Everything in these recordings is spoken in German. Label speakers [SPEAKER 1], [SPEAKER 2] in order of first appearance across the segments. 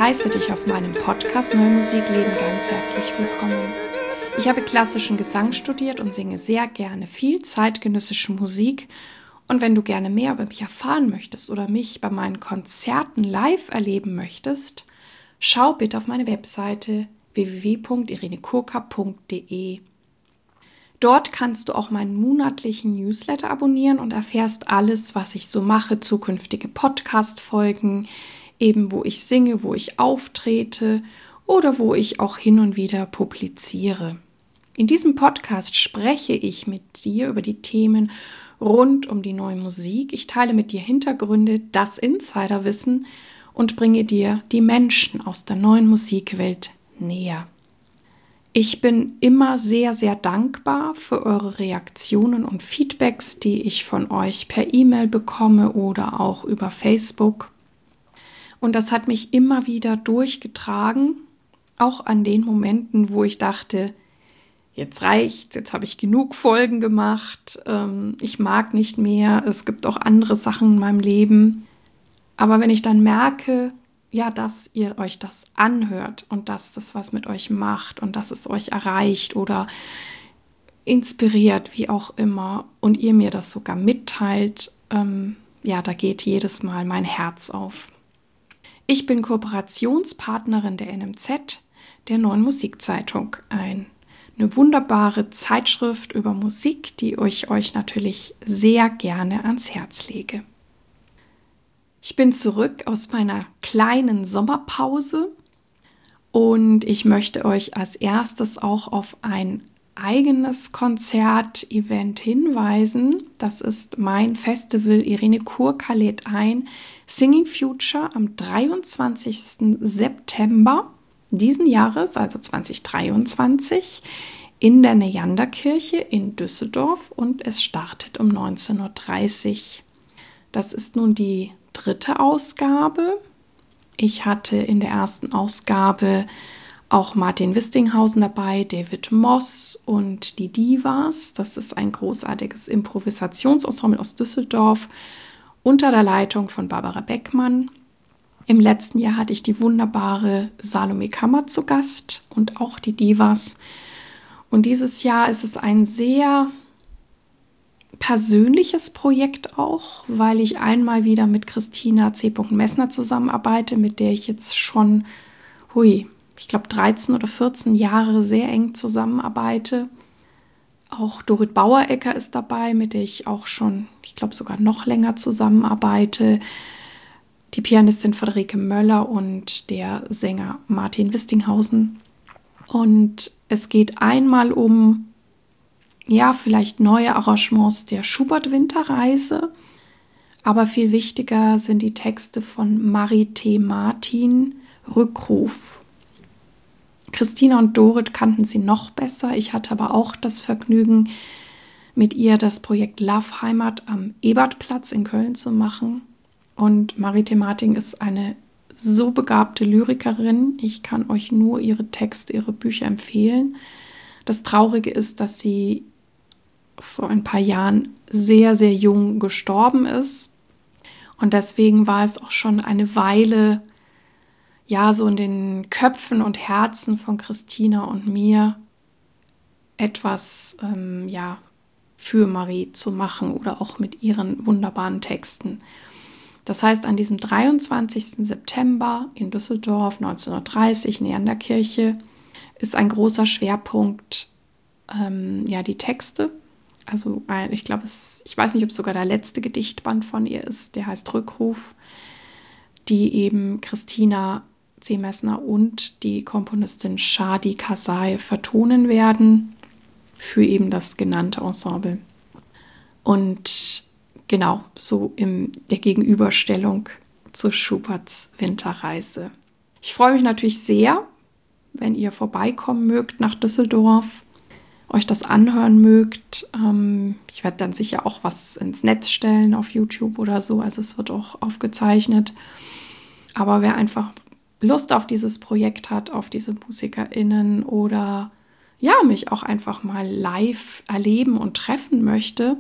[SPEAKER 1] heiße dich auf meinem Podcast Neue Musik leben ganz herzlich willkommen. Ich habe klassischen Gesang studiert und singe sehr gerne viel zeitgenössische Musik. Und wenn du gerne mehr über mich erfahren möchtest oder mich bei meinen Konzerten live erleben möchtest, schau bitte auf meine Webseite www.irenekurka.de. Dort kannst du auch meinen monatlichen Newsletter abonnieren und erfährst alles, was ich so mache, zukünftige Podcast-Folgen, eben wo ich singe, wo ich auftrete oder wo ich auch hin und wieder publiziere. In diesem Podcast spreche ich mit dir über die Themen rund um die neue Musik. Ich teile mit dir Hintergründe, das Insiderwissen und bringe dir die Menschen aus der neuen Musikwelt näher. Ich bin immer sehr, sehr dankbar für eure Reaktionen und Feedbacks, die ich von euch per E-Mail bekomme oder auch über Facebook. Und das hat mich immer wieder durchgetragen, auch an den Momenten, wo ich dachte, jetzt reicht's, jetzt habe ich genug Folgen gemacht, ich mag nicht mehr, es gibt auch andere Sachen in meinem Leben. Aber wenn ich dann merke, ja, dass ihr euch das anhört und dass das was mit euch macht und dass es euch erreicht oder inspiriert, wie auch immer, und ihr mir das sogar mitteilt, da geht jedes Mal mein Herz auf. Ich bin Kooperationspartnerin der NMZ, der Neuen Musikzeitung, eine wunderbare Zeitschrift über Musik, die ich euch natürlich sehr gerne ans Herz lege. Ich bin zurück aus meiner kleinen Sommerpause und ich möchte euch als erstes auch auf ein eigenes Konzertevent hinweisen. Das ist mein Festival Irene Kurka lädt ein, Singing Future am 23. September diesen Jahres, also 2023, in der Neanderkirche in Düsseldorf und es startet um 19:30 Uhr. Das ist nun die 3. Ausgabe. Ich hatte in der ersten Ausgabe auch Martin Wistinghausen dabei, David Moss und die Divas. Das ist ein großartiges Improvisationsensemble aus Düsseldorf unter der Leitung von Barbara Beckmann. Im letzten Jahr hatte ich die wunderbare Salome Kammer zu Gast und auch die Divas. Und dieses Jahr ist es ein sehr persönliches Projekt auch, weil ich einmal wieder mit Christina C. Messner zusammenarbeite, mit der ich jetzt schon, ich glaube 13 oder 14 Jahre sehr eng zusammenarbeite. Auch Dorit Bauerecker ist dabei, mit der ich auch schon, ich glaube sogar noch länger zusammenarbeite. Die Pianistin Friederike Möller und der Sänger Martin Wistinghausen. Und es geht einmal um vielleicht neue Arrangements der Schubert-Winterreise, aber viel wichtiger sind die Texte von Marie T. Martin, Rückruf. Christina und Dorit kannten sie noch besser. Ich hatte aber auch das Vergnügen, mit ihr das Projekt Love Heimat am Ebertplatz in Köln zu machen. Und Marie T. Martin ist eine so begabte Lyrikerin. Ich kann euch nur ihre Texte, ihre Bücher empfehlen. Das Traurige ist, dass sie vor ein paar Jahren sehr, sehr jung gestorben ist. Und deswegen war es auch schon eine Weile, so in den Köpfen und Herzen von Christina und mir etwas, für Marie zu machen oder auch mit ihren wunderbaren Texten. Das heißt, an diesem 23. September in Düsseldorf, 19:30 Uhr, Neanderkirche, ist ein großer Schwerpunkt, die Texte. Also ich weiß nicht, ob es sogar der letzte Gedichtband von ihr ist, der heißt Rückruf, die eben Christina C. Messner und die Komponistin Shadi Kasai vertonen werden für eben das genannte Ensemble. Und genau, so in der Gegenüberstellung zu Schuberts Winterreise. Ich freue mich natürlich sehr, wenn ihr vorbeikommen mögt nach Düsseldorf, euch das anhören mögt. Ich werde dann sicher auch was ins Netz stellen auf YouTube oder so, also es wird auch aufgezeichnet. Aber wer einfach Lust auf dieses Projekt hat, auf diese MusikerInnen oder mich auch einfach mal live erleben und treffen möchte,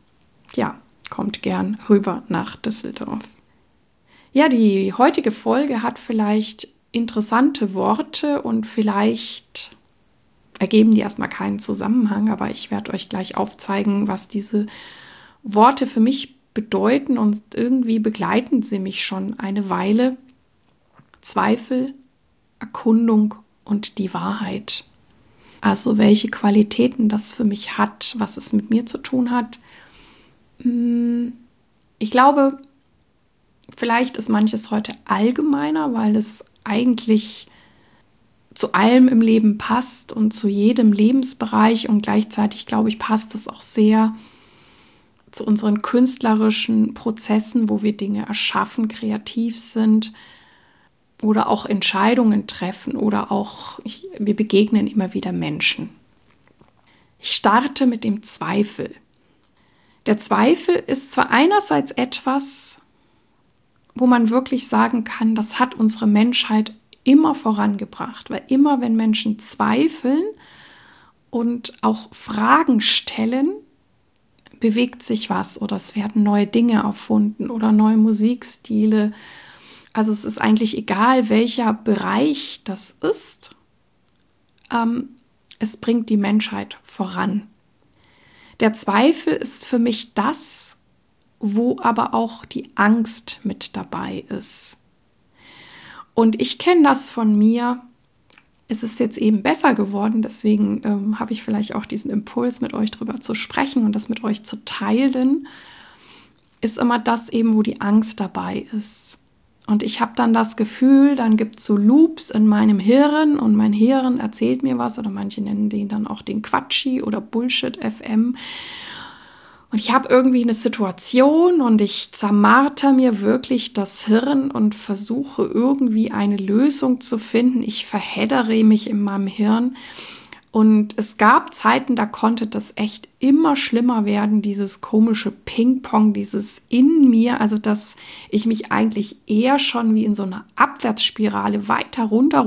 [SPEAKER 1] kommt gern rüber nach Düsseldorf. Ja, die heutige Folge hat vielleicht interessante Worte und vielleicht ergeben die erstmal keinen Zusammenhang, aber ich werde euch gleich aufzeigen, was diese Worte für mich bedeuten und irgendwie begleiten sie mich schon eine Weile. Zweifel, Erkundung und die Wahrheit. Also welche Qualitäten das für mich hat, was es mit mir zu tun hat. Ich glaube, vielleicht ist manches heute allgemeiner, weil es eigentlich zu allem im Leben passt und zu jedem Lebensbereich und gleichzeitig, glaube ich, passt es auch sehr zu unseren künstlerischen Prozessen, wo wir Dinge erschaffen, kreativ sind oder auch Entscheidungen treffen oder auch wir begegnen immer wieder Menschen. Ich starte mit dem Zweifel. Der Zweifel ist zwar einerseits etwas, wo man wirklich sagen kann, das hat unsere Menschheit immer vorangebracht, weil immer wenn Menschen zweifeln und auch Fragen stellen, bewegt sich was oder es werden neue Dinge erfunden oder neue Musikstile. Also es ist eigentlich egal, welcher Bereich das ist. Es bringt die Menschheit voran. Der Zweifel ist für mich das, wo aber auch die Angst mit dabei ist. Und ich kenne das von mir. Es ist jetzt eben besser geworden, deswegen habe ich vielleicht auch diesen Impuls, mit euch drüber zu sprechen und das mit euch zu teilen, ist immer das eben, wo die Angst dabei ist. Und ich habe dann das Gefühl, dann gibt es so Loops in meinem Hirn und mein Hirn erzählt mir was oder manche nennen den dann auch den Quatschi oder Bullshit FM. Und ich habe irgendwie eine Situation und ich zermarter mir wirklich das Hirn und versuche irgendwie eine Lösung zu finden. Ich verheddere mich in meinem Hirn. Und es gab Zeiten, da konnte das echt immer schlimmer werden, dieses komische Ping-Pong, dieses in mir, also dass ich mich eigentlich eher schon wie in so einer Abwärtsspirale weiter runter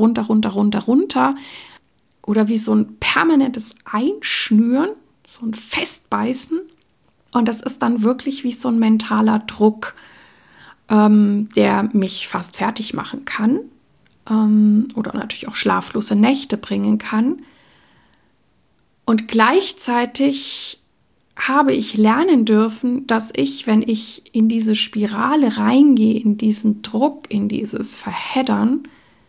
[SPEAKER 1] oder wie so ein permanentes Einschnüren, so ein Festbeißen. Und das ist dann wirklich wie so ein mentaler Druck, der mich fast fertig machen kann oder natürlich auch schlaflose Nächte bringen kann. Und gleichzeitig habe ich lernen dürfen, dass ich, wenn ich in diese Spirale reingehe, in diesen Druck, in dieses Verheddern,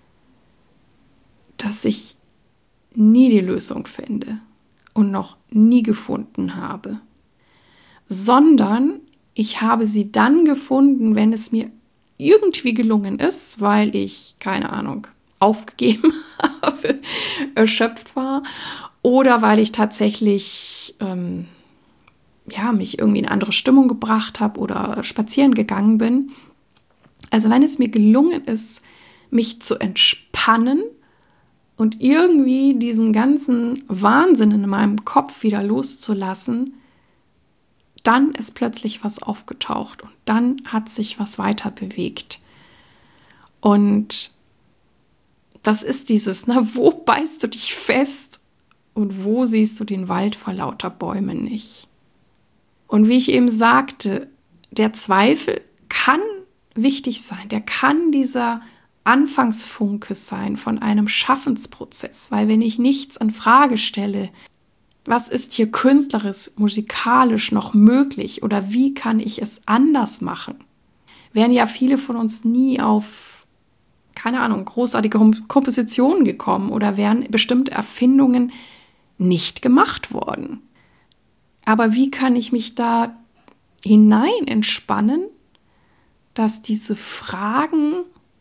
[SPEAKER 1] dass ich nie die Lösung finde und noch nie gefunden habe. Sondern ich habe sie dann gefunden, wenn es mir irgendwie gelungen ist, weil ich, keine Ahnung, aufgegeben habe, erschöpft war oder weil ich tatsächlich mich irgendwie in eine andere Stimmung gebracht habe oder spazieren gegangen bin. Also wenn es mir gelungen ist, mich zu entspannen und irgendwie diesen ganzen Wahnsinn in meinem Kopf wieder loszulassen, dann ist plötzlich was aufgetaucht und dann hat sich was weiter bewegt. Und das ist dieses, wo beißt du dich fest und wo siehst du den Wald vor lauter Bäumen nicht? Und wie ich eben sagte, der Zweifel kann wichtig sein, der kann dieser Anfangsfunke sein von einem Schaffensprozess, weil wenn ich nichts in Frage stelle, was ist hier künstlerisch, musikalisch noch möglich oder wie kann ich es anders machen, wären ja viele von uns nie auf, keine Ahnung, großartige Kompositionen gekommen oder wären bestimmte Erfindungen nicht gemacht worden. Aber wie kann ich mich da hinein entspannen, dass diese Fragen,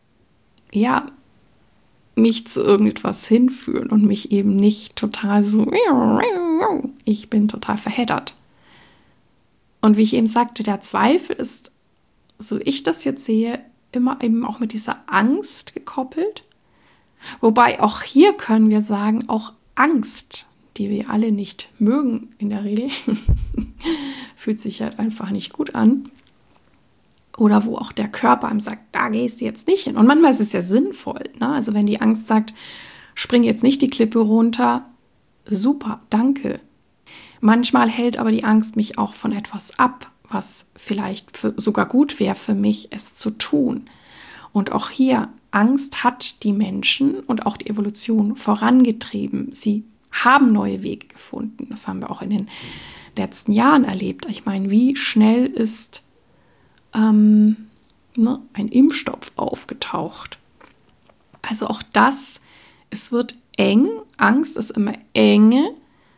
[SPEAKER 1] mich zu irgendetwas hinführen und mich eben nicht total so, ich bin total verheddert. Und wie ich eben sagte, der Zweifel ist, so ich das jetzt sehe, immer eben auch mit dieser Angst gekoppelt. Wobei auch hier können wir sagen, auch Angst, die wir alle nicht mögen in der Regel, fühlt sich halt einfach nicht gut an. Oder wo auch der Körper einem sagt, da gehst du jetzt nicht hin. Und manchmal ist es ja sinnvoll. Ne? Also wenn die Angst sagt, spring jetzt nicht die Klippe runter, super, danke. Manchmal hält aber die Angst mich auch von etwas ab, was vielleicht sogar gut wäre für mich, es zu tun. Und auch hier Angst hat die Menschen und auch die Evolution vorangetrieben. Sie haben neue Wege gefunden. Das haben wir auch in den letzten Jahren erlebt. Ich meine, wie schnell ist ein Impfstoff aufgetaucht? Also auch das, es wird eng. Angst ist immer enge.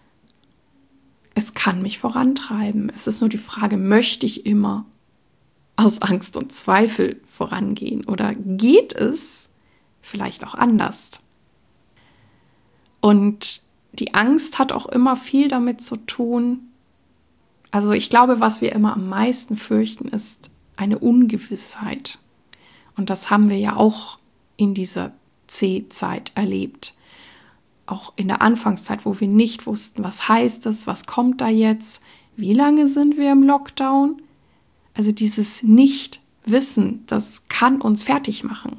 [SPEAKER 1] Es kann mich vorantreiben. Es ist nur die Frage, möchte ich immer aus Angst und Zweifel vorangehen oder geht es vielleicht auch anders? Und die Angst hat auch immer viel damit zu tun. Also ich glaube, was wir immer am meisten fürchten, ist eine Ungewissheit. Und das haben wir ja auch in dieser C-Zeit erlebt. Auch in der Anfangszeit, wo wir nicht wussten, was heißt das, was kommt da jetzt, wie lange sind wir im Lockdown? Also dieses Nicht-Wissen, das kann uns fertig machen,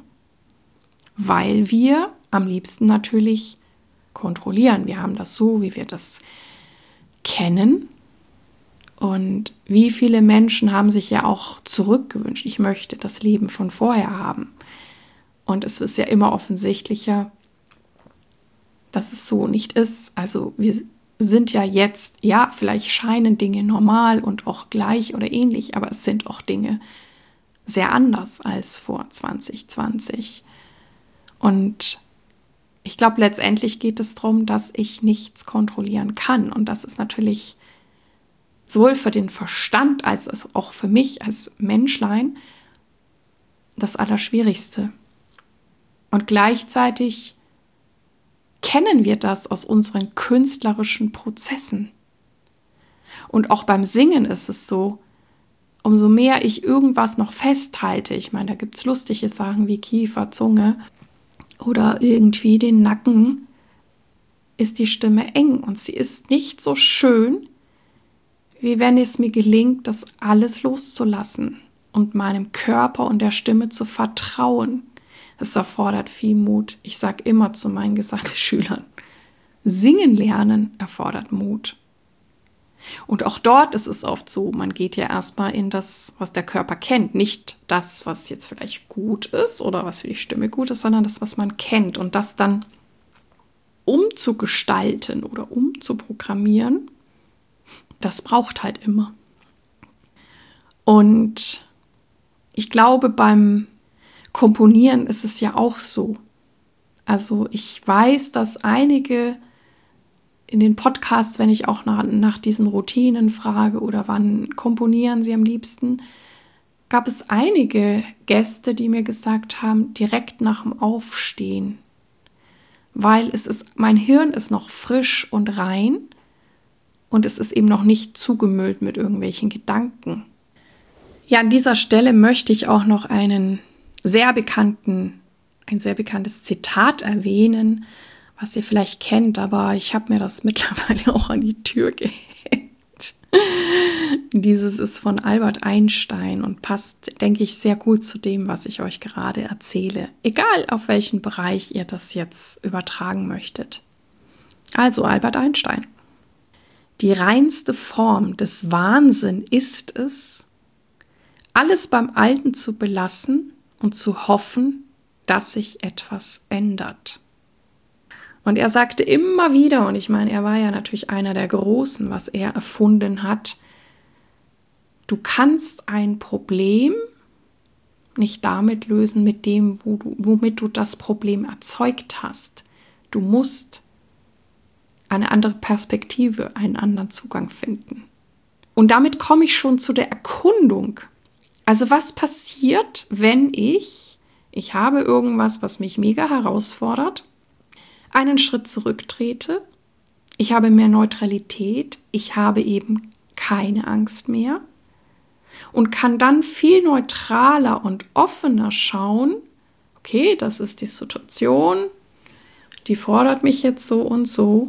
[SPEAKER 1] weil wir am liebsten natürlich kontrollieren. Wir haben das so, wie wir das kennen. Und wie viele Menschen haben sich ja auch zurückgewünscht, ich möchte das Leben von vorher haben. Und es ist ja immer offensichtlicher, dass es so nicht ist. Also wir sind ja jetzt, ja, vielleicht scheinen Dinge normal und auch gleich oder ähnlich, aber es sind auch Dinge sehr anders als vor 2020. Und ich glaube, letztendlich geht es darum, dass ich nichts kontrollieren kann. Und das ist natürlich sowohl für den Verstand als auch für mich als Menschlein das Allerschwierigste. Und gleichzeitig kennen wir das aus unseren künstlerischen Prozessen. Und auch beim Singen ist es so, umso mehr ich irgendwas noch festhalte, ich meine, da gibt es lustige Sachen wie Kiefer, Zunge oder irgendwie den Nacken, ist die Stimme eng und sie ist nicht so schön, wie wenn es mir gelingt, das alles loszulassen und meinem Körper und der Stimme zu vertrauen. Es erfordert viel Mut. Ich sage immer zu meinen Gesangsschülern, singen lernen erfordert Mut. Und auch dort ist es oft so, man geht ja erstmal in das, was der Körper kennt. Nicht das, was jetzt vielleicht gut ist oder was für die Stimme gut ist, sondern das, was man kennt. Und das dann umzugestalten oder umzuprogrammieren, das braucht halt immer. Und ich glaube, beim Komponieren ist es ja auch so. Also ich weiß, dass einige in den Podcasts, wenn ich auch nach diesen Routinen frage oder wann komponieren sie am liebsten, gab es einige Gäste, die mir gesagt haben, direkt nach dem Aufstehen. Weil mein Hirn ist noch frisch und rein und es ist eben noch nicht zugemüllt mit irgendwelchen Gedanken. Ja, an dieser Stelle möchte ich auch noch ein sehr bekanntes Zitat erwähnen, was ihr vielleicht kennt, aber ich habe mir das mittlerweile auch an die Tür gehängt. Dieses ist von Albert Einstein und passt, denke ich, sehr gut zu dem, was ich euch gerade erzähle. Egal, auf welchen Bereich ihr das jetzt übertragen möchtet. Also Albert Einstein. Die reinste Form des Wahnsinns ist es, alles beim Alten zu belassen und zu hoffen, dass sich etwas ändert. Und er sagte immer wieder, und ich meine, er war ja natürlich einer der Großen, was er erfunden hat, du kannst ein Problem nicht damit lösen, mit dem, womit du das Problem erzeugt hast. Du musst eine andere Perspektive, einen anderen Zugang finden. Und damit komme ich schon zu der Erkundung. Also was passiert, wenn ich habe irgendwas, was mich mega herausfordert, einen Schritt zurücktrete, ich habe mehr Neutralität, ich habe eben keine Angst mehr und kann dann viel neutraler und offener schauen, okay, das ist die Situation, die fordert mich jetzt so und so.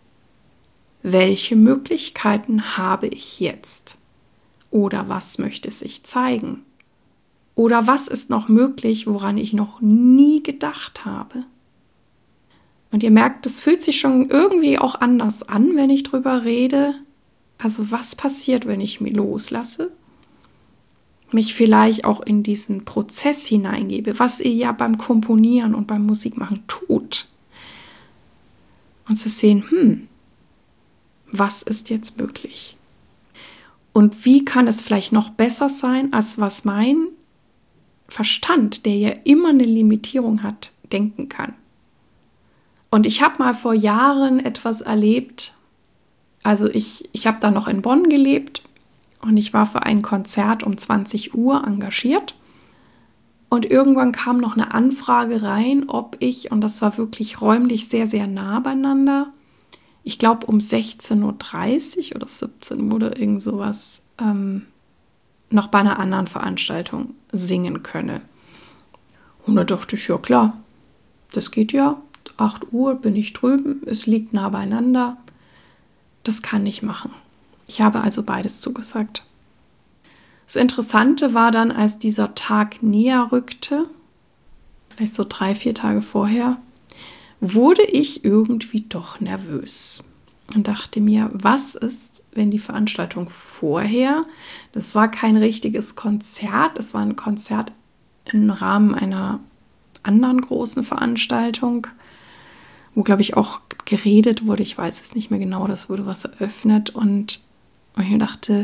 [SPEAKER 1] Welche Möglichkeiten habe ich jetzt? Oder was möchte sich zeigen? Oder was ist noch möglich, woran ich noch nie gedacht habe? Und ihr merkt, es fühlt sich schon irgendwie auch anders an, wenn ich drüber rede. Also was passiert, wenn ich mich loslasse? mich vielleicht auch in diesen Prozess hineingebe, was ihr ja beim Komponieren und beim Musikmachen tut. Und zu sehen, was ist jetzt möglich? Und wie kann es vielleicht noch besser sein, als was mein Verstand, der ja immer eine Limitierung hat, denken kann? Und ich habe mal vor Jahren etwas erlebt. Also ich habe da noch in Bonn gelebt und ich war für ein Konzert um 20 Uhr engagiert. Und irgendwann kam noch eine Anfrage rein, ob ich, und das war wirklich räumlich sehr, sehr nah beieinander, ich glaube um 16:30 Uhr oder 17 Uhr oder irgend sowas, noch bei einer anderen Veranstaltung singen könne. Und da dachte ich, ja klar, das geht ja. 8 Uhr bin ich drüben, es liegt nah beieinander. Das kann ich machen. Ich habe also beides zugesagt. Das Interessante war dann, als dieser Tag näher rückte, vielleicht so 3-4 Tage vorher, wurde ich irgendwie doch nervös und dachte mir, was ist, wenn die Veranstaltung vorher, das war kein richtiges Konzert, das war ein Konzert im Rahmen einer anderen großen Veranstaltung, wo, glaube ich, auch geredet wurde, ich weiß es nicht mehr genau, das wurde was eröffnet und ich mir dachte,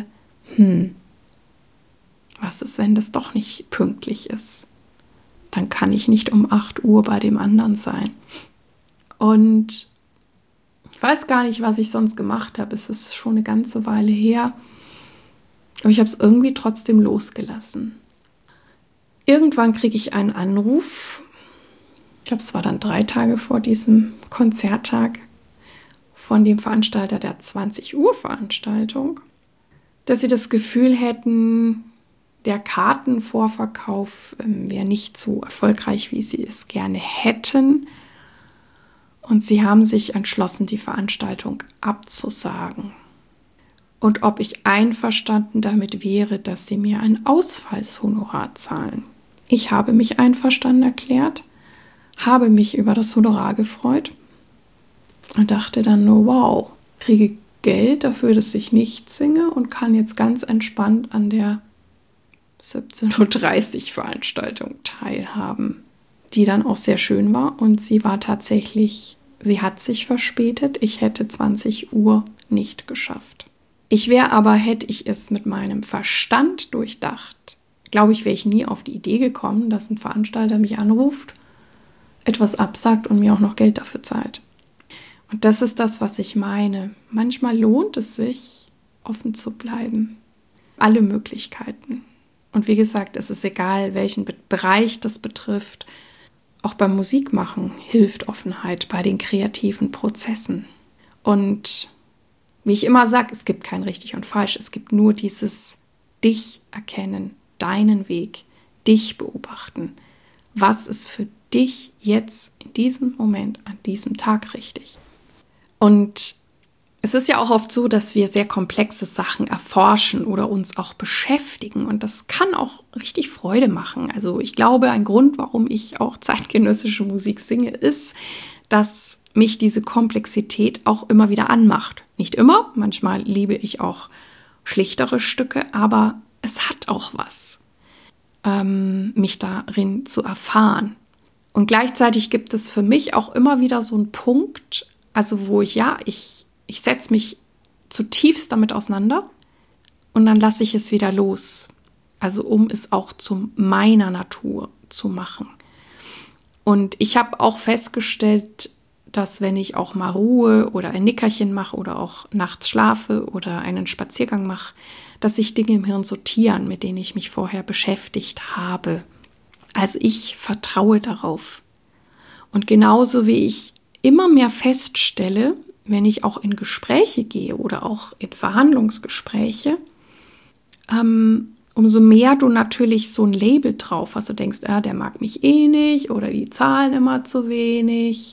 [SPEAKER 1] was ist, wenn das doch nicht pünktlich ist? Dann kann ich nicht um 8 Uhr bei dem anderen sein. Und ich weiß gar nicht, was ich sonst gemacht habe. Es ist schon eine ganze Weile her. Aber ich habe es irgendwie trotzdem losgelassen. Irgendwann kriege ich einen Anruf. Ich glaube, es war dann 3 Tage vor diesem Konzerttag von dem Veranstalter der 20 Uhr Veranstaltung, dass sie das Gefühl hätten, der Kartenvorverkauf wäre nicht so erfolgreich, wie sie es gerne hätten. Und sie haben sich entschlossen, die Veranstaltung abzusagen. Und ob ich einverstanden damit wäre, dass sie mir ein Ausfallshonorar zahlen. Ich habe mich einverstanden erklärt, habe mich über das Honorar gefreut und dachte dann nur, wow, kriege Geld dafür, dass ich nicht singe und kann jetzt ganz entspannt an der 17:30 Uhr Veranstaltung teilhaben, die dann auch sehr schön war und sie war tatsächlich, sie hat sich verspätet, ich hätte 20 Uhr nicht geschafft. Ich wäre aber, hätte ich es mit meinem Verstand durchdacht, glaube ich, wäre ich nie auf die Idee gekommen, dass ein Veranstalter mich anruft, etwas absagt und mir auch noch Geld dafür zahlt. Und das ist das, was ich meine. Manchmal lohnt es sich, offen zu bleiben. Alle Möglichkeiten. Und wie gesagt, es ist egal, welchen Bereich das betrifft. Auch beim Musikmachen hilft Offenheit bei den kreativen Prozessen. Und wie ich immer sage, es gibt kein richtig und falsch. Es gibt nur dieses dich erkennen, deinen Weg, dich beobachten. Was ist für dich jetzt in diesem Moment, an diesem Tag richtig? Und es ist ja auch oft so, dass wir sehr komplexe Sachen erforschen oder uns auch beschäftigen und das kann auch richtig Freude machen. Also ich glaube, ein Grund, warum ich auch zeitgenössische Musik singe, ist, dass mich diese Komplexität auch immer wieder anmacht. Nicht immer, manchmal liebe ich auch schlichtere Stücke, aber es hat auch was, mich darin zu erfahren. Und gleichzeitig gibt es für mich auch immer wieder so einen Punkt, also wo ich setze mich zutiefst damit auseinander und dann lasse ich es wieder los. Also um es auch zu meiner Natur zu machen. Und ich habe auch festgestellt, dass wenn ich auch mal Ruhe oder ein Nickerchen mache oder auch nachts schlafe oder einen Spaziergang mache, dass sich Dinge im Hirn sortieren, mit denen ich mich vorher beschäftigt habe. Also ich vertraue darauf. Und genauso wie ich immer mehr feststelle, wenn ich auch in Gespräche gehe oder auch in Verhandlungsgespräche, umso mehr du natürlich so ein Label drauf hast, du denkst, der mag mich eh nicht oder die zahlen immer zu wenig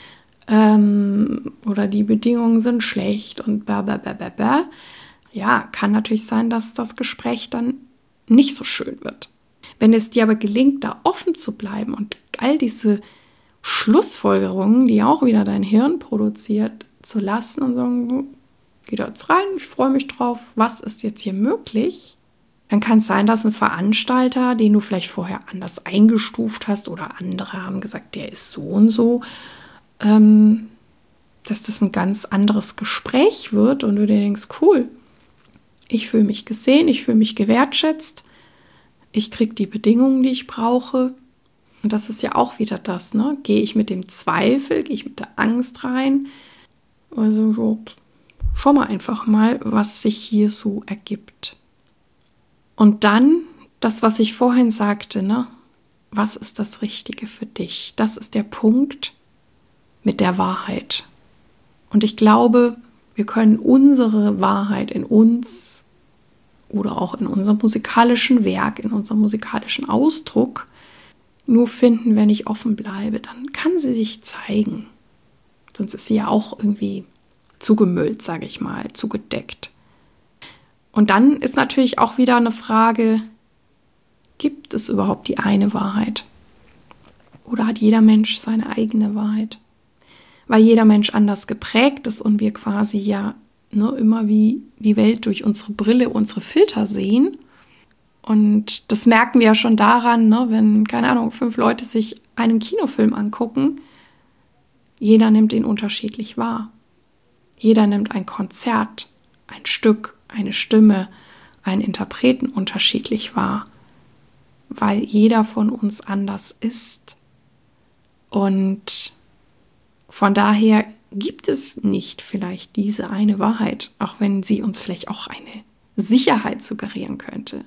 [SPEAKER 1] oder die Bedingungen sind schlecht und blablabla. Ja, kann natürlich sein, dass das Gespräch dann nicht so schön wird. Wenn es dir aber gelingt, da offen zu bleiben und all diese Schlussfolgerungen, die auch wieder dein Hirn produziert, zu lassen und sagen, geh da jetzt rein, ich freue mich drauf, was ist jetzt hier möglich? Dann kann es sein, dass ein Veranstalter, den du vielleicht vorher anders eingestuft hast oder andere haben gesagt, der ist so und so, dass das ein ganz anderes Gespräch wird und du dir denkst, cool, ich fühle mich gesehen, ich fühle mich gewertschätzt, ich kriege die Bedingungen, die ich brauche. Und das ist ja auch wieder das, ne? Gehe ich mit dem Zweifel, gehe ich mit der Angst rein? Also so, schau mal einfach mal, was sich hier so ergibt. Und dann das, was ich vorhin sagte, ne? Was ist das Richtige für dich? Das ist der Punkt mit der Wahrheit. Und ich glaube, wir können unsere Wahrheit in uns oder auch in unserem musikalischen Werk, in unserem musikalischen Ausdruck nur finden, wenn ich offen bleibe. Dann kann sie sich zeigen. Sonst ist sie ja auch irgendwie zugemüllt, sage ich mal, zugedeckt. Und dann ist natürlich auch wieder eine Frage, gibt es überhaupt die eine Wahrheit? Oder hat jeder Mensch seine eigene Wahrheit? Weil jeder Mensch anders geprägt ist und wir quasi ja immer wie die Welt durch unsere Brille, unsere Filter sehen. Und das merken wir ja schon daran, wenn, keine Ahnung, 5 Leute sich einen Kinofilm angucken, jeder nimmt ihn unterschiedlich wahr. Jeder nimmt ein Konzert, ein Stück, eine Stimme, einen Interpreten unterschiedlich wahr, weil jeder von uns anders ist. Und von daher gibt es nicht vielleicht diese eine Wahrheit, auch wenn sie uns vielleicht auch eine Sicherheit suggerieren könnte.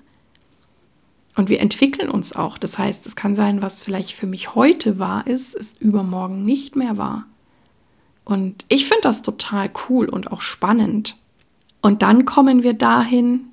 [SPEAKER 1] Und wir entwickeln uns auch. Das heißt, es kann sein, was vielleicht für mich heute wahr ist, ist übermorgen nicht mehr wahr. Und ich finde das total cool und auch spannend. Und dann kommen wir dahin,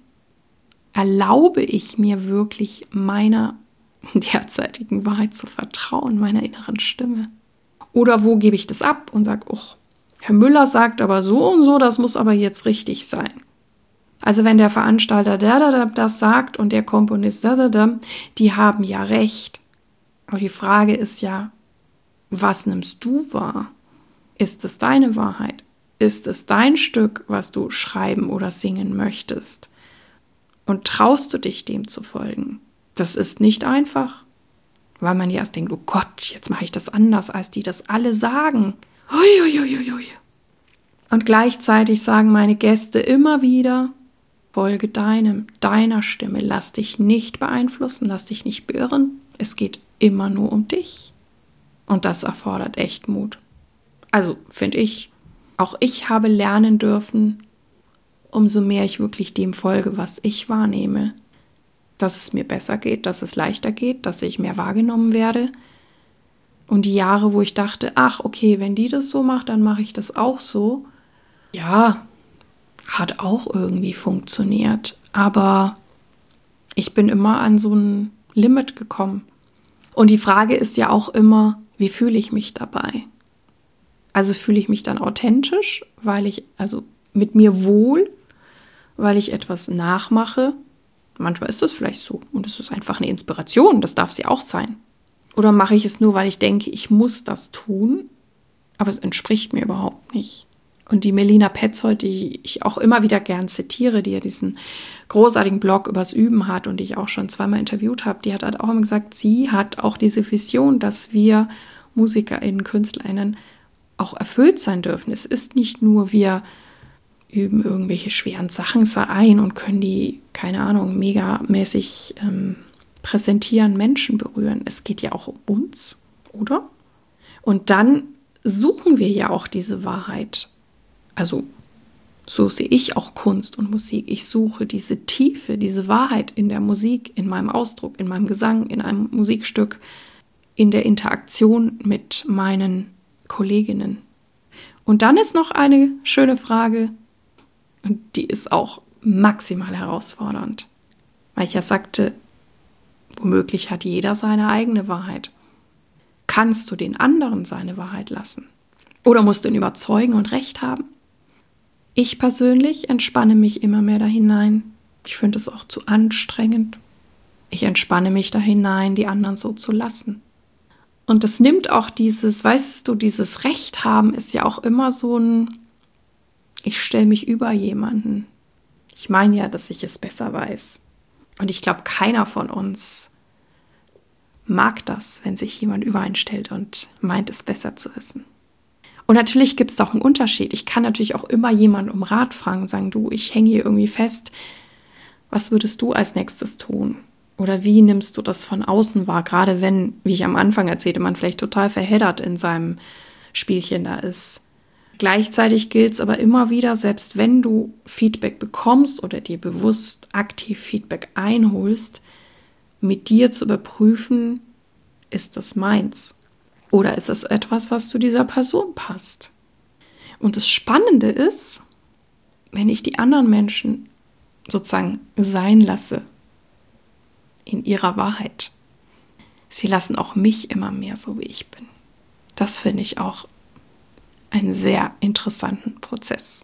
[SPEAKER 1] erlaube ich mir wirklich meiner derzeitigen Wahrheit zu vertrauen, meiner inneren Stimme? Oder wo gebe ich das ab und sage, Herr Müller sagt aber so und so, das muss aber jetzt richtig sein. Also wenn der Veranstalter das sagt und der Komponist die haben ja recht. Aber die Frage ist ja, was nimmst du wahr? Ist es deine Wahrheit? Ist es dein Stück, was du schreiben oder singen möchtest? Und traust du dich, dem zu folgen? Das ist nicht einfach, weil man ja erst denkt, oh Gott, jetzt mache ich das anders, als die das alle sagen. Ui. Und gleichzeitig sagen meine Gäste immer wieder, folge deiner Stimme, lass dich nicht beeinflussen, lass dich nicht beirren. Es geht immer nur um dich. Und das erfordert echt Mut. Also, finde ich, auch ich habe lernen dürfen, umso mehr ich wirklich dem folge, was ich wahrnehme, dass es mir besser geht, dass es leichter geht, dass ich mehr wahrgenommen werde. Und die Jahre, wo ich dachte, ach, okay, wenn die das so macht, dann mache ich das auch so. Ja, hat auch irgendwie funktioniert. Aber ich bin immer an so ein Limit gekommen. Und die Frage ist ja auch immer, wie fühle ich mich dabei? Also fühle ich mich dann authentisch, weil ich, also mit mir wohl, weil ich etwas nachmache. Manchmal ist das vielleicht so und es ist einfach eine Inspiration, das darf sie auch sein. Oder mache ich es nur, weil ich denke, ich muss das tun, aber es entspricht mir überhaupt nicht. Und die Melina Petzold, die ich auch immer wieder gern zitiere, die ja diesen großartigen Blog übers Üben hat und die ich auch schon 2-mal interviewt habe, die hat halt auch immer gesagt, sie hat auch diese Vision, dass wir MusikerInnen, KünstlerInnen auch erfüllt sein dürfen. Es ist nicht nur, wir üben irgendwelche schweren Sachen ein und können die, keine Ahnung, megamäßig präsentieren, Menschen berühren. Es geht ja auch um uns, oder? Und dann suchen wir ja auch diese Wahrheit. Also so sehe ich auch Kunst und Musik. Ich suche diese Tiefe, diese Wahrheit in der Musik, in meinem Ausdruck, in meinem Gesang, in einem Musikstück, in der Interaktion mit meinen Kolleginnen. Und dann ist noch eine schöne Frage, und die ist auch maximal herausfordernd, weil ich ja sagte, womöglich hat jeder seine eigene Wahrheit. Kannst du den anderen seine Wahrheit lassen? Oder musst du ihn überzeugen und Recht haben? Ich persönlich entspanne mich immer mehr da hinein. Ich finde es auch zu anstrengend. Ich entspanne mich da hinein, die anderen so zu lassen. Und das nimmt auch dieses, weißt du, dieses Recht haben ist ja auch immer so ein, ich stelle mich über jemanden. Ich meine ja, dass ich es besser weiß. Und ich glaube, keiner von uns mag das, wenn sich jemand über einen stellt und meint, es besser zu wissen. Und natürlich gibt es auch einen Unterschied. Ich kann natürlich auch immer jemanden um Rat fragen, sagen, du, ich hänge hier irgendwie fest. Was würdest du als nächstes tun? Oder wie nimmst du das von außen wahr? Gerade wenn, wie ich am Anfang erzählte, man vielleicht total verheddert in seinem Spielchen da ist. Gleichzeitig gilt es aber immer wieder, selbst wenn du Feedback bekommst oder dir bewusst aktiv Feedback einholst, mit dir zu überprüfen, ist das meins? Oder ist es etwas, was zu dieser Person passt? Und das Spannende ist, wenn ich die anderen Menschen sozusagen sein lasse, in ihrer Wahrheit. Sie lassen auch mich immer mehr so, wie ich bin. Das finde ich auch einen sehr interessanten Prozess.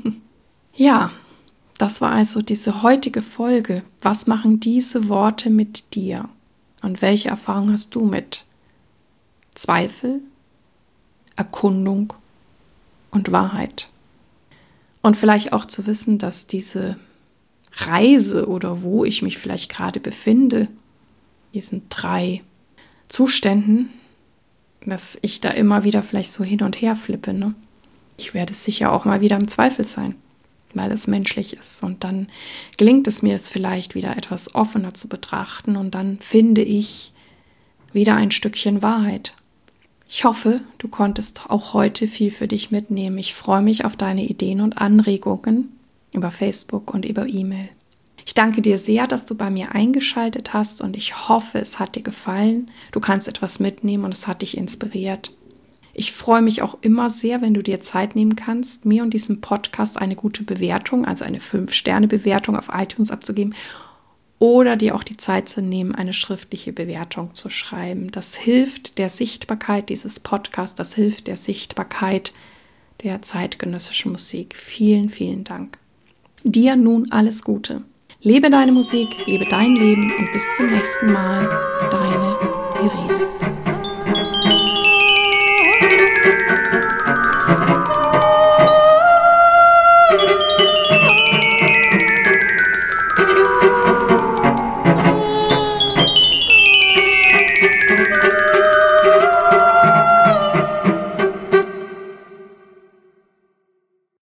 [SPEAKER 1] Ja, das war also diese heutige Folge. Was machen diese Worte mit dir? Und welche Erfahrung hast du mit Zweifel, Erkundung und Wahrheit? Und vielleicht auch zu wissen, dass diese Reise oder wo ich mich vielleicht gerade befinde, diesen 3 Zuständen, dass ich da immer wieder vielleicht so hin und her flippe. Ne? Ich werde sicher auch mal wieder im Zweifel sein, weil es menschlich ist. Und dann gelingt es mir, es vielleicht wieder etwas offener zu betrachten und dann finde ich wieder ein Stückchen Wahrheit. Ich hoffe, du konntest auch heute viel für dich mitnehmen. Ich freue mich auf deine Ideen und Anregungen über Facebook und über E-Mail. Ich danke dir sehr, dass du bei mir eingeschaltet hast und ich hoffe, es hat dir gefallen. Du kannst etwas mitnehmen und es hat dich inspiriert. Ich freue mich auch immer sehr, wenn du dir Zeit nehmen kannst, mir und diesem Podcast eine gute Bewertung, also eine 5-Sterne-Bewertung auf iTunes abzugeben oder dir auch die Zeit zu nehmen, eine schriftliche Bewertung zu schreiben. Das hilft der Sichtbarkeit dieses Podcasts, das hilft der Sichtbarkeit der zeitgenössischen Musik. Vielen, vielen Dank. Dir nun alles Gute. Lebe deine Musik, lebe dein Leben und bis zum nächsten Mal. Deine